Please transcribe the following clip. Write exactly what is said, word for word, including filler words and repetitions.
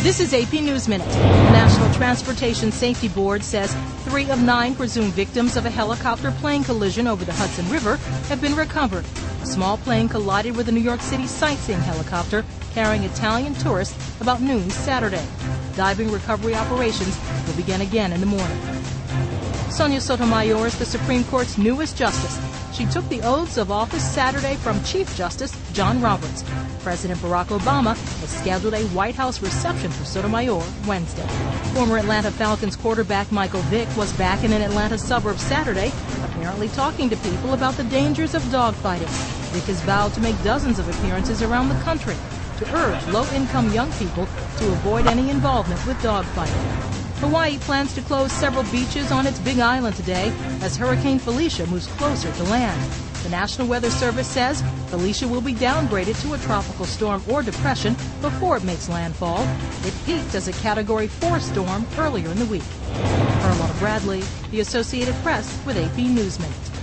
This is A P News Minute. The National Transportation Safety Board says three of nine presumed victims of a helicopter plane collision over the Hudson River have been recovered. A small plane collided with a New York City sightseeing helicopter carrying Italian tourists about noon Saturday. Diving recovery operations will begin again in the morning. Sonia Sotomayor is the Supreme Court's newest justice. She took the oaths of office Saturday from Chief Justice John Roberts. President Barack Obama has scheduled a White House reception for Sotomayor Wednesday. Former Atlanta Falcons quarterback Michael Vick was back in an Atlanta suburb Saturday, apparently talking to people about the dangers of dogfighting. Vick has vowed to make dozens of appearances around the country to urge low-income young people to avoid any involvement with dogfighting. Hawaii plans to close several beaches on its Big Island today as Hurricane Felicia moves closer to land. The National Weather Service says Felicia will be downgraded to a tropical storm or depression before it makes landfall. It peaked as a Category four storm earlier in the week. Carlotta Bradley, The Associated Press with A P News Minute.